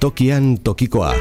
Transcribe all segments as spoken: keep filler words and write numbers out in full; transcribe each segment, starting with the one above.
Tokian tokikoa.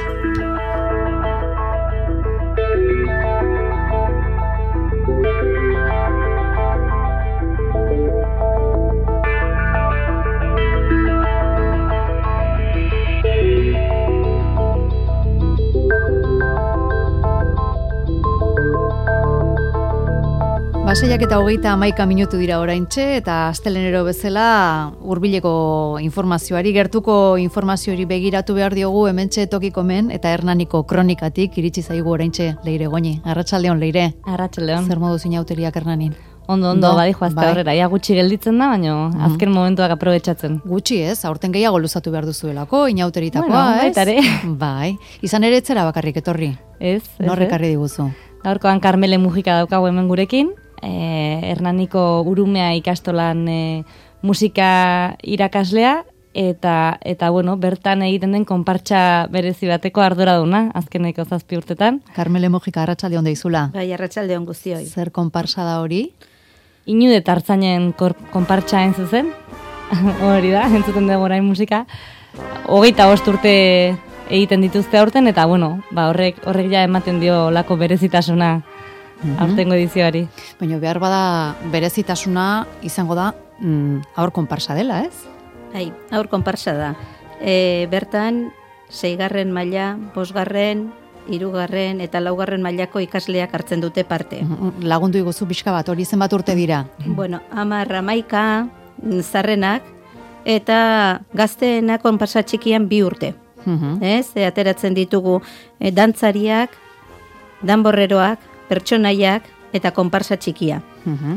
Baseiak eta hogeita hamaika minutu dira oraintxe eta astelenero bezala hurbileko informazioari, gertuko informazioari begiratu behar diogu hementxe tokikomen eta Hernaniko kronikatik iritsi zaigu oraintxe Leire Goñi. Arratsaldeon Leire. Arratsaldeon. Zer modu zinauteriak Hernanin? Ondo, ondo, bai, joazte bai. Horrela, ia gutxi gelditzen da, baina mm. azken momentuak aprobetxatzen. Gutxi ez, aurten gehiago luzatu behar duzuelako, inauteritakoa, bueno, ez? Baitare. Bai, izan ere etzera bakarrik etorri. Ez, ez. Norrekarri diguzu. Gaurkoan Karmele Mujika daukagu hemen gurekin, eh, Hernaniko Urumea ikastolan eh, musika irakaslea, eta, eta bueno, bertan egiten den konpartsa berezi bateko arduraduna, azkeneko zazpi urtetan. Karmele Mujika, arratsaldeon deizula. Bai, arratsaldeon guztioi. Zer konparsa da hori? Inude Tartzainen konpartsa entzuzen, hori da, entzuten dugu orain musika. Hogeita bost urte egiten dituzte aurten, eta bueno, ba, horrek, horrek ja ematen dio lako berezitasuna mm-hmm. aurtengo edizioari. Baina behar bada berezitasuna izango da mm, aur konparsa dela, ez? Bai, aur konparsa da. E, bertan, seigarren maila, bosgarren, hirugarren eta laugarren mailako ikasleak hartzen dute parte. Lagundu iguzu pixka bat, hori zenbat urte dira? Bueno, hamar hamaika zarrenak eta gazteenak konparsa txikian bi urte. Uh-huh. Ez, e, ateratzen ditugu e, dantzariak, danborreroak, pertsonaiak eta konparsa txikia. Uh-huh.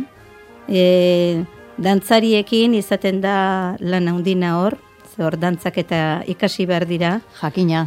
E, dantzariekin izaten da lan handina hor, hor dantzak eta ikasi behar dira. Jakina.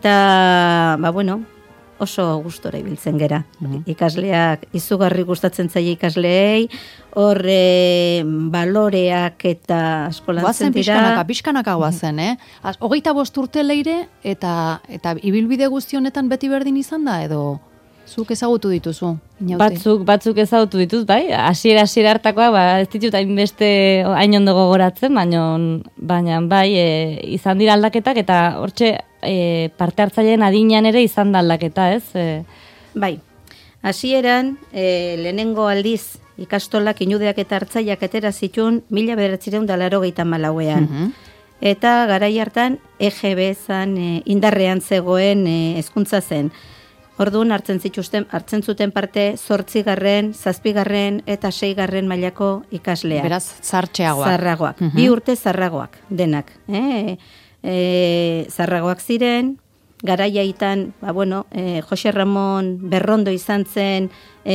Eta, ba bueno, oso gustora ibiltzen gera. Mm. Ikasleak, izugarri gustatzen zaie ikasleei, hor e, baloreak eta askolantzen dira. Pixkanaka, pixkanaka guazen, eh? Hogeita bost urte Leire, eta, eta ibilbide guzti honetan beti berdin izan da, edo zuk ezagutu dituzu? Inaute? Batzuk, batzuk ezagutu dituz, bai? Hasiera hasiera hartakoa, ba, ez ditut hainbeste hain ondo gogoratzen, baina, baina bai, e, izan dira aldaketak, eta hortxe e, parte hartzaileen adinean ere izan da aldaketa, ez? E... Bai, hasieran e, lehenengo aldiz ikastolak inudeak eta hartzaileak atera zituen mila bederatziehun eta laurogeita hamalauean. Mm-hmm. Eta garai hartan E G B zan e, indarrean zegoen e, hezkuntza zen. Orduan hartzen zituzten, hartzen zuten parte zortzigarren, zazpigarren eta seigarren mailako ikasleak. Beraz, zartxeagoak. Zarragoak. Uh-huh. Bi urte zarragoak, denak. Eh? E, zarragoak ziren, garaiaitan, ba bueno, e, Jose Ramon Berrondo izan zen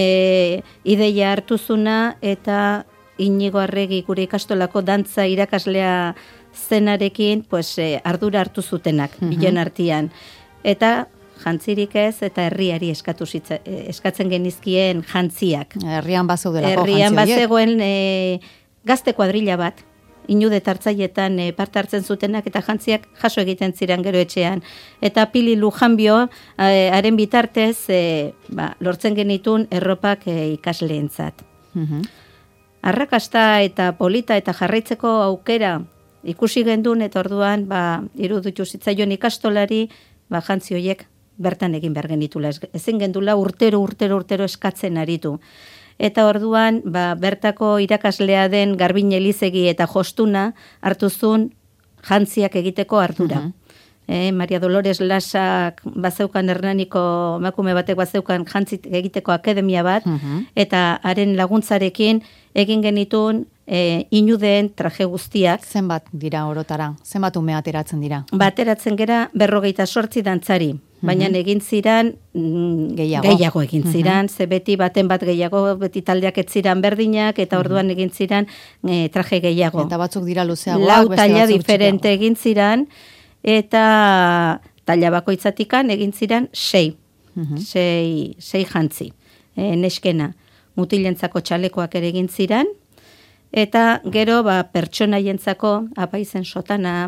e, ideia hartuzuna, eta Inigo Arregi gure ikastolako dantza irakaslea zenarekin, pues, e, ardura hartu zutenak, uh-huh. bilen artean. Eta jantzirik ez, eta herriari eskatu zitza, eskatzen genizkien jantziak. Herrian bazeudelako jantzi horiek. Herrian bazegoen e, gazte kuadrilla bat, inude tartzaietan e, parte hartzen zutenak, eta jantziak jaso egiten ziren gero etxean. Eta Pili Lujanbio, e, haren bitartez, e, ba, lortzen genitun erropak e, ikasleentzat. Uh-huh. Arrakasta eta polita eta jarraitzeko aukera ikusi gendun, eta orduan ba, iruditu zitzaion ikastolari, ba, jantzi horiek bertan egin behar genitula. Ezin gendula urtero, urtero, urtero eskatzen aritu. Eta orduan, ba, bertako irakaslea den Garbin Elizegi eta Jostuna hartuzun jantziak egiteko ardura. Uh-huh. e, Maria Dolores Lasak bazeukan Hernaniko emakume batek bazeukan jantzi egiteko akademia bat, uh-huh. eta haren laguntzarekin egin genitun e, inudeen traje guztiak. Zenbat dira orotara? Zenbat ume ateratzen dira? Bateratzen gera berrogeita sortzi dantzari. Baina egin ziran mm, gehiago. gehiago egin ziran, uh-huh. ze beti baten bat gehiago, beti taldeak ez ziran berdinak, eta orduan egin ziran e, traje gehiago. Eta batzuk dira luzeagoak, lau talla diferente txikiago. Egin ziran, eta talla bakoitzatikan egin ziran sei, uh-huh. sei, sei jantzi, e, neskena, mutilentzako txalekoak ere egin ziran, eta gero ba, pertsonaientzako apaizen sotana,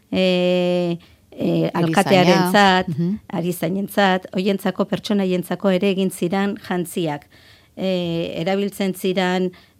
e, E, alkatearentzat, uh-huh. arizainentzat, hoientzako pertsonaientzako ere egin ziran jantziak. E, erabiltzen ziran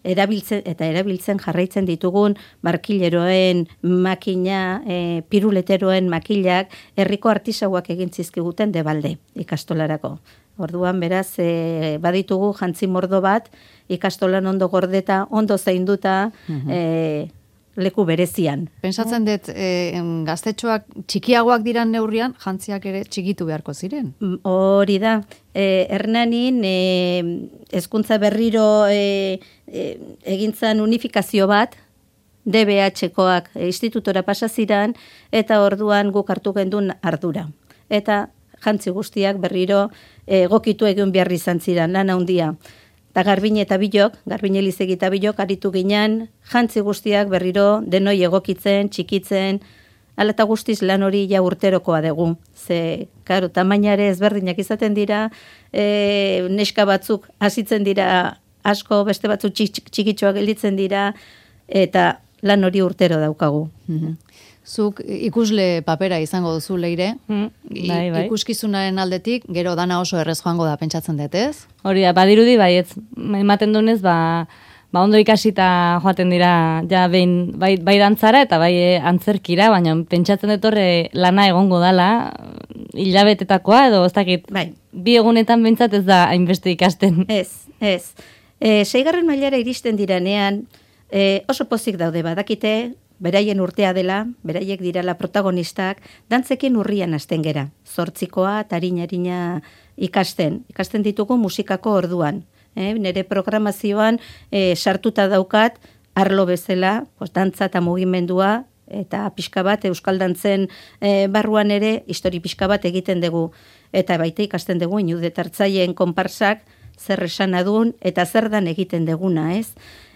erabiltzen eta erabiltzen jarraitzen ditugun barkileroen makina, e, piruleteroen makilak herriko artisauak egin zizkiguten debalde ikastolarako. Orduan, beraz, e, baditugu jantzi mordo bat, ikastolan ondo gordeta, ondo zainduta, mm-hmm. e, leku berezian. Pentsatzen dut, e, gaztetxoak txikiagoak diran neurrian, jantziak ere txikitu beharko ziren. Hori da. E, Hernanin, e, hezkuntza berriro e, e, egintzan unifikazio bat, D B H-koak e, institutora pasa ziren, eta orduan guk hartu gendun ardura. Eta jantzi guztiak berriro egokitu egin behar izan ziren, lan handia. Eta Garbine eta Bilok, Garbine Elizegi eta Bilok, aritu ginen, jantzi guztiak berriro denoi egokitzen, txikitzen, ala eta guztiz lan hori ja urterokoa dugu. Ze, karo, tamainare ezberdinak izaten dira, e, neska batzuk hasitzen dira asko, beste batzuk txik, txikitxoak gelditzen dira, eta lan hori urtero daukagu. Mm-hmm. Zuk ikusle papera izango duzu Leire, mm, bai, bai. ikuskizunaren aldetik, gero dana oso errez joango da pentsatzen dut, ez? Hori da, badirudi baietz, ematen dunez, ba, ba ondo ikasita joaten dira, ja behin, bai, bai dantzara eta bai antzerkira, baina pentsatzen dut horre lana egongo dala, hilabetetakoa edo, ez dakit, bai. Bi egunetan bentsat ez da hainbeste ikasten. Ez, ez. E, seigarren mailara iristen diranean, e, oso pozik daude badakite, beraien urtea dela, beraiek dirala protagonistak, dantzekin urrian hasten gera. Zortzikoa, tarinarina ikasten. Ikasten ditugu musikako orduan. Eh? Nere programazioan eh, sartuta daukat, arlo bezala, pues, dantza eta mugimendua, eta pixka bat, euskal dantzen eh, barruan ere, histori pixka bat egiten dugu. Eta baita ikasten dugu, inudetartzaien konparsak, zer esan adun, eta zer dan egiten duguna, ez?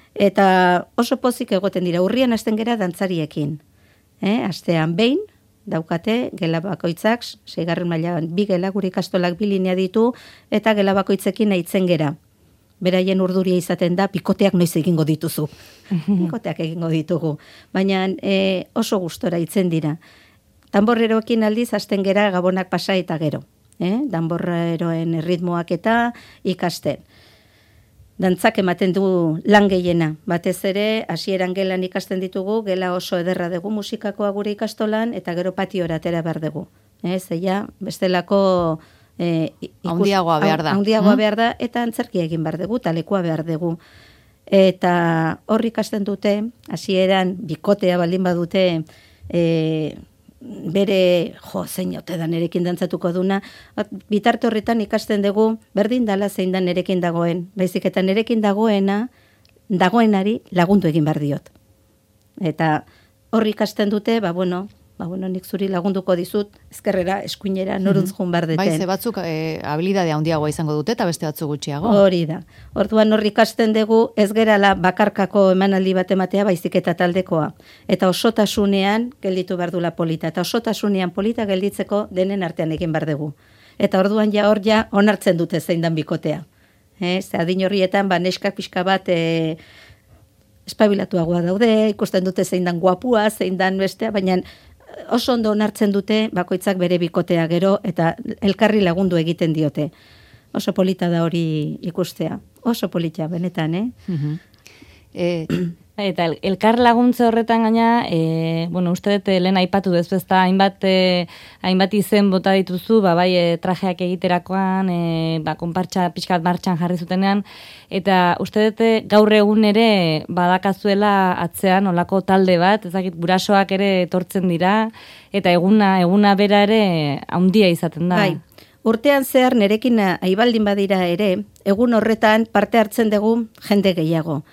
Eta oso pozik egoten dira, urrian hasten gera dantzariekin. Eh? Astean behin, daukate, gela bakoitzak, seigarren mailan bi gela gure ikastolak bi linea ditu, eta gela bakoitzekin aitzen gera. Beraien urduria izaten da, pikoteak noiz egingo dituzu. Pikoteak egingo ditugu. Baina e, oso gustora itzen dira. Danborreroekin aldiz, hasten gera gabonak pasa eta gero. Eh? Danborreroen ritmoak eta ikasten. Dantzak ematen du lan gehiena. Batez ere, hasieran gelan ikasten ditugu, gela oso ederra dugu musikakoa gure ikastolan, eta gero patiora atera behar dugu. Eh, zeia, bestelako... Eh, ikus, haundiagoa behar da. Haundiagoa behar da, eta antzerkia egin behar dugu, talekua behar dugu. Eta hor ikasten dute, hasieran bikotea baldin badute, eh, bere, jo, zein ote da nerekin dantzatuko duna, bitarte horretan ikasten dugu, berdin dala zein da nerekin dagoen, baizik eta nerekin dagoena, dagoenari lagundu egin behar diot. Eta hor ikasten dute, ba bueno, ba bueno, nik zuri lagunduko dizut, ezkerrera, eskuinera, noruntz joan behar deten. Bai, ze batzuk e, habilidade handiagoa izango dute, eta beste batzuk gutxiago. Hori da. Orduan hor ikasten dugu, ez gerala bakarkako emanaldi bat ematea, baizik eta taldekoa. Eta osotasunean gelditu behar dula polita. Eta osotasunean polita gelditzeko denen artean egin behar dugu. Eta orduan ja hor ja onartzen dute zein dan bikotea. Eh, ze adin horrietan, ba, neskak pixka bat e, espabilatuagoa daude, ikusten dute zein dan guapua, zein dan bestea, baina oso ondo onartzen dute bakoitzak bere bikotea gero eta elkarri lagundu egiten diote. Oso polita da hori ikustea. Oso polita, benetan, eh? Uh-huh. eh Eta el, elkar laguntze horretan gaina, e, bueno, uste dut lehen aipatu dezbezta, hainbat, e, hainbat izen bota dituzu, ba, bai, e, trajeak egiterakoan, e, ba, konpartxa pixkat martxan jarri zutenean, eta uste dut gaur egun ere badakazuela atzean olako talde bat, ezakit gurasoak ere etortzen dira, eta eguna, eguna bera ere haundia izaten da. Bai. Urtean zehar nerekin aibaldin badira ere, egun horretan parte hartzen dugu jende gehiago.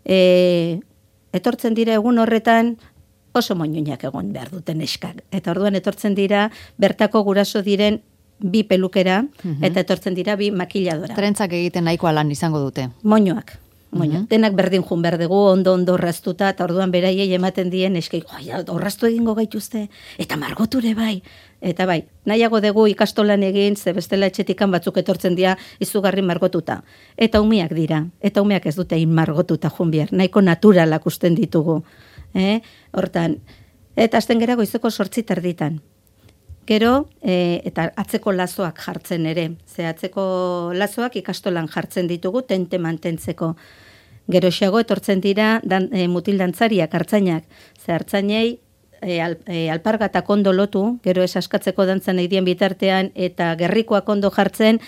E, etortzen dira egun horretan oso moñoinak egon behar duten eskak. Eta orduan etortzen dira bertako guraso diren bi pelukera, uh-huh. eta etortzen dira bi makiladora. Trentzak egiten nahikoa lan izango dute. Moñoak. Moño. Uh-huh. Denak berdin jun behar dugu, ondo ondo orraztuta, eta orduan beraiei ematen dien eskei, orraztu egingo gaituzte, eta margoture bai. Eta bai, nahiago dugu ikastolan egin, ze bestela etxetikan batzuk etortzen dira izugarri margotuta. Eta umiak dira, eta umiak ez dute in margotuta jun behar, nahiko naturalak usten ditugu. Eh? Hortan, eta azten gera goizeko sortzi terditan. Gero, e, eta atzeko lazoak jartzen ere. Ze atzeko lazoak ikastolan jartzen ditugu, tente mantentzeko. Geroxeago etortzen dira dan, e, mutil dantzariak, hartzainak. Ze hartzainei e, al, e, alpargatak ondo lotu, gero ez askatzeko dantzan nahi dien bitartean, eta gerrikoak ondo jartzen,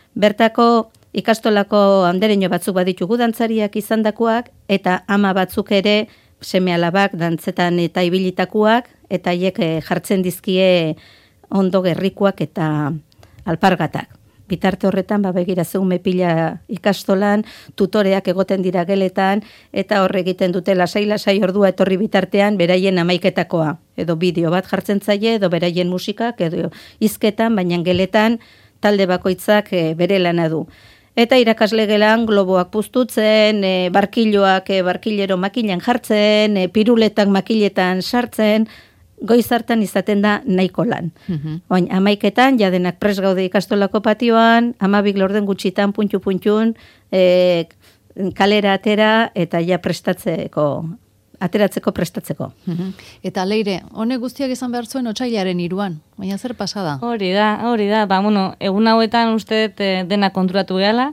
bertako ikastolako andereño batzuk baditugu dantzariak izandakoak, eta ama batzuk ere seme alabak dantzetan eta ibilitakoak, eta hiek jartzen dizkie ondo gerrikoak eta alpargatak. Bitarte horretan, ba, begira zeume pila ikastolan, tutoreak egoten dira geletan, eta horre egiten dute lasai-lasai ordua etorri bitartean beraien amaiketakoa. Edo bideo bat jartzen zaie, edo beraien musikak, edo hizketan, baina geletan talde bakoitzak e, bere lana du. Eta irakasle gelan globoak puztutzen, e, barkiloak e, barkilero makilan jartzen, e, piruletak makiletan sartzen, goiz hartan izaten da nahiko lan. Mhm. Oin, amaiketan, jadenak pres gaude ikastolako patioan, amabik lorden gutxitan, puntu-puntun, e, kalera atera, eta ja prestatzeko, ateratzeko prestatzeko. Mhm. Eta Leire, honek guztiak izan behar zuen otsailaren hiruan, baina zer pasada? Hori da, hori da, ba, bueno, egun hauetan uste dut eh, dena konturatu gehala,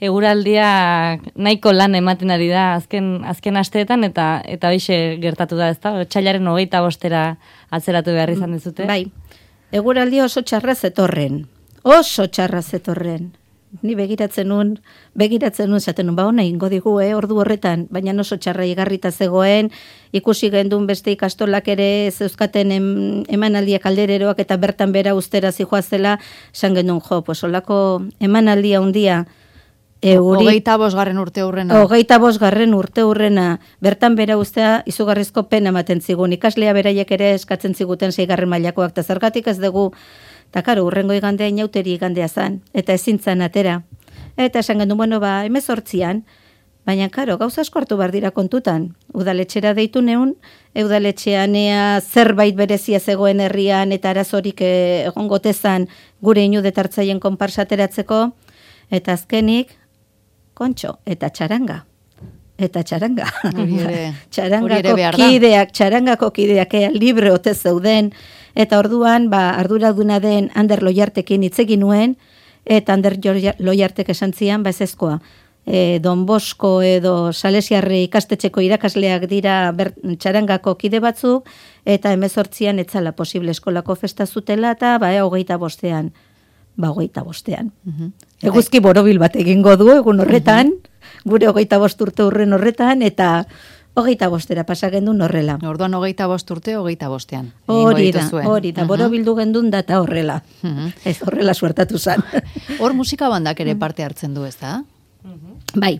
eguraldia nahiko lan ematen ari da azken azken asteetan eta eta hoize gertatu da, ezta? Otsailaren hogeita bostera atzeratu behar izan dizute. Bai, eguraldia oso txarra zetorren, oso txarra zetorren. Ni begiratzen nun, begiratzen nun, zaten nun, ba hona ingo digu, eh, ordu horretan, baina oso txarra igarrita zegoen, ikusi gendun beste ikastolak ere zeuzkaten em, emanaldiak aldereroak eta bertan bera ustera zijoazela, esan gendun, jo, pues olako emanaldia hundia, euri, Hogeita bosgarren urte hurrena. Hogeita bosgarren urte hurrena, bertan bera ustea izugarrizko pena ematen zigun, ikaslea beraiek ere eskatzen ziguten seigarren mailakoak, eta zergatik ez dugu, eta karo, urrengo igandea inauteri igandea zan, eta ezin zan atera. Eta esan gendu, bueno, ba, emezortzian, baina karo, gauza asko hartu behar dira kontutan. Udaletxera deitu neun, udaletxean ea zerbait berezia zegoen herrian, eta arazorik eh, egongotezan gure inudetartzaien konparsateratzeko, eta azkenik, kontxo, eta txaranga. Eta txaranga. Hori ere- hori ere Txarangako behar da. kideak, txarangako kideak ea libre ote zeuden, eta orduan, ba, arduraduna den Ander Loiartekin hitz egin nuen, eta Ander Loiartek esan zian, ba ez ezkoa. E, Don Bosko edo Salesiarre ikastetxeko irakasleak dira ber, txarangako kide batzuk, eta hemezortzian etzala posible eskolako festa zutela, eta ba, ea, hogeita bostean. Ba, hogeita bostean. Mhm. Eguzki borobil bat egingo du, egun horretan, gure hogeita bost urte urren horretan, eta hogeita bostera pasagendun horrela. Orduan hogeita bost urte, hogeita bostean. Hori Egingo da, dituzue. hori da, Mhm. borobildu gendun data horrela. Mhm. Ez horrela suertatu zan. Hor musika bandak ere parte hartzen du, ez da? Bai,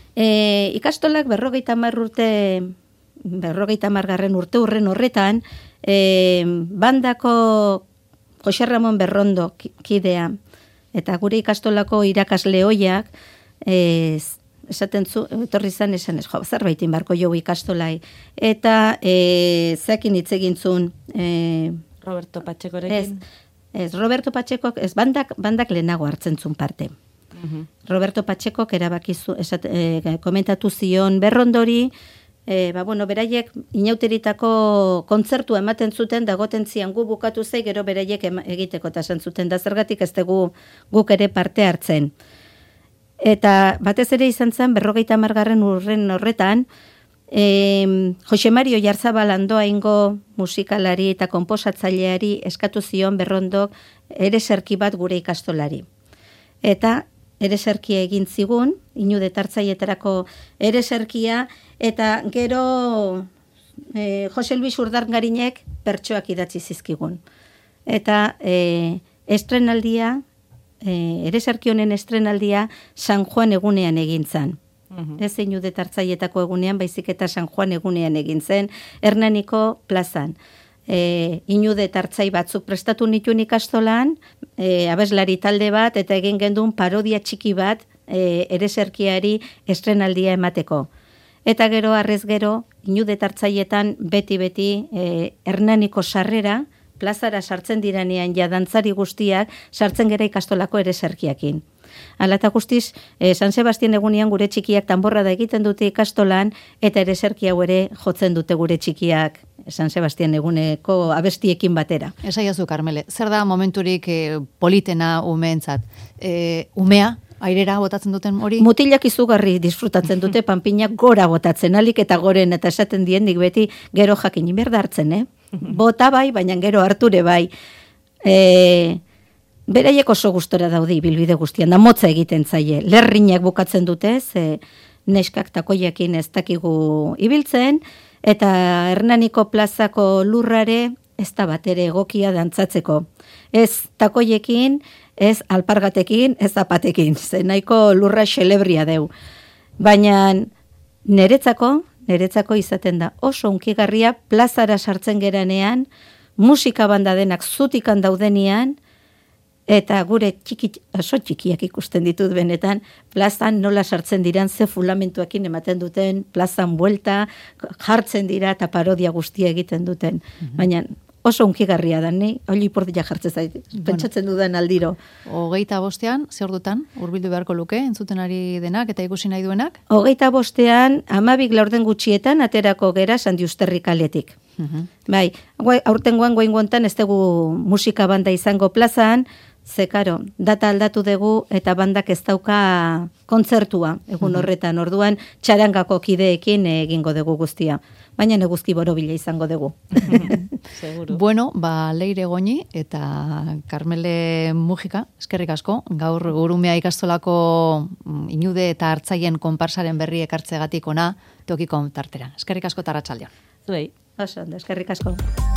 e, ikastolak berrogeita hamar urte, berrogeita hamargarren urte urren horretan, e, bandako Jose Ramon Berrondo ki- kidea, eta gure ikastolako irakasle hoiak, e, esaten zu, etorri zan esan ez, jo, zerbait inbarko jo ikastolai, eta e, zeakin hitz egin zuen, e, Roberto ez, Patxekorekin. ez, Roberto Patxekok, ez, bandak, bandak lehenago hartzen zuen parte. Mhm. Roberto Patxekok erabakizu, esat, e, komentatu zion Berrondori, e, ba, bueno, beraiek inauteritako kontzertua ematen zuten, dagoten zian gu bukatu zei, gero beraiek ema, egiteko eta esan zuten, da zergatik ez dugu guk ere parte hartzen. Eta batez ere izan zen, berrogeita hamargarren urren horretan, e, Jose Mario Jarzabal Andoaingo musikalari eta konposatzaileari eskatu zion Berrondok ereserki bat gure ikastolari. Eta ereserkia egin zigun, inudetartzaietarako ereserkia, eta gero e, Jose Luis Urdargarinek bertsoak idatzi zizkigun. Eta e, estrenaldia, e, ereserki honen estrenaldia San Juan egunean egin zan. Mhm. Ez inudetartzaietako egunean, baizik eta San Juan egunean egin zen, Hernaniko plazan. E, inudetartzai batzuk prestatu nituen ikastolan, e, abeslari talde bat, eta egin gendun parodia txiki bat e, ereserkiari estrenaldia emateko. Eta gero, arrez gero, inudetartzaietan beti-beti e, Hernaniko sarrera, plazara sartzen diranean ja dantzari guztiak, sartzen gera ikastolako ereserkiakin. Hala eta guztiz, eh, San Sebastian egunean gure txikiak tanborra da egiten dute ikastolan, eta ereserki hau ere jotzen dute gure txikiak San Sebastian eguneko abestiekin batera. Esaiazu, Karmele, zer da momenturik e, politena umeentzat? E, umea, Airera botatzen duten hori? Mutilak izugarri disfrutatzen dute panpinak gora botatzen, alik eta goren, eta esaten diendik beti gero jakin inberda hartzen, eh? Bota bai, baina gero harture bai. E, beraiek oso gustora daudi bilbide guztian, da motza egiten zaie. Lerrinak bukatzen dute, ze neskak takoiekin ez dakigu ibiltzen, eta Hernaniko plazako lurrare ez da bat ere egokia dantzatzeko. Ez takoiekin, ez alpargatekin, ez zapatekin, ze nahiko lurra xelebria deu. Baina niretzako, niretzako izaten da oso unkigarria plazara sartzen geranean, musika banda denak zutikan daudenean, eta gure txiki, oso txikiak ikusten ditut benetan, plazan nola sartzen diran, ze fulamentuakin ematen duten, plazan buelta, jartzen dira eta parodia guztia egiten duten. Mm-hmm. Baina oso unkigarria da, ni hori portia jartzen zait, pentsatzen dudan aldiro. Hogeita bostean, ze ordutan, hurbildu beharko luke, entzuten ari denak eta ikusi nahi duenak? Hogeita bostean, amabik laurden gutxietan, aterako gera Sandiusterri kaletik. Uh-huh. Bai, aurtengoan goingontan ez dugu musika banda izango plazan, ze karo, data aldatu dugu eta bandak ez dauka kontzertua egun horretan, orduan txarangako kideekin egingo dugu guztia. Baina neguzki borobila izango dugu. Seguro. Bueno, ba, Leire Goñi eta Carmele Mujika, eskerrik asko, gaur Urumea ikastolako inude eta hartzaien konparsaren berri ekartzegatik ona tokiko tartera. Eskerrik asko eta arratsaldeon. Zuei. Oso, eskerrik asko.